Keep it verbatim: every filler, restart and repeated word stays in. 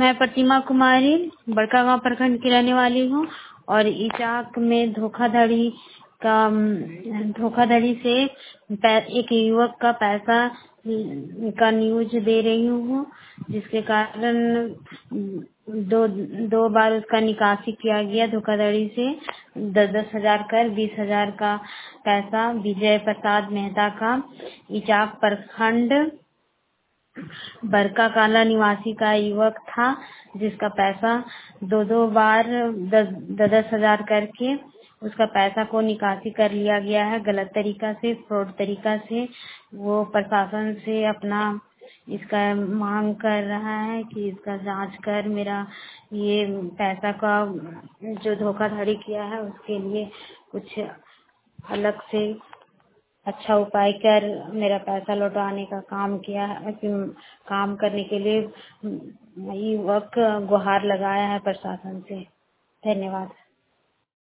मैं प्रतिमा कुमारी बड़का गांव प्रखंड की रहने वाली हूँ और इचाक में धोखाधड़ी का धोखाधड़ी से एक युवक का पैसा का न्यूज दे रही हूँ, जिसके कारण दो दो बार उसका निकासी किया गया धोखाधड़ी से। दस दस हजार कर बीस हजार का पैसा विजय प्रसाद मेहता का इचाक प्रखंड बरका काला निवासी का युवक था, जिसका पैसा दो दो बार दस दस हजार करके उसका पैसा को निकासी कर लिया गया है गलत तरीका से, फ्रॉड तरीका से। वो प्रशासन से अपना इसका मांग कर रहा है कि इसका जांच कर मेरा ये पैसा का जो धोखाधड़ी किया है उसके लिए कुछ अलग से अच्छा उपाय कर मेरा पैसा लौटाने का काम किया है, काम करने के लिए युवक गुहार लगाया है प्रशासन से। धन्यवाद।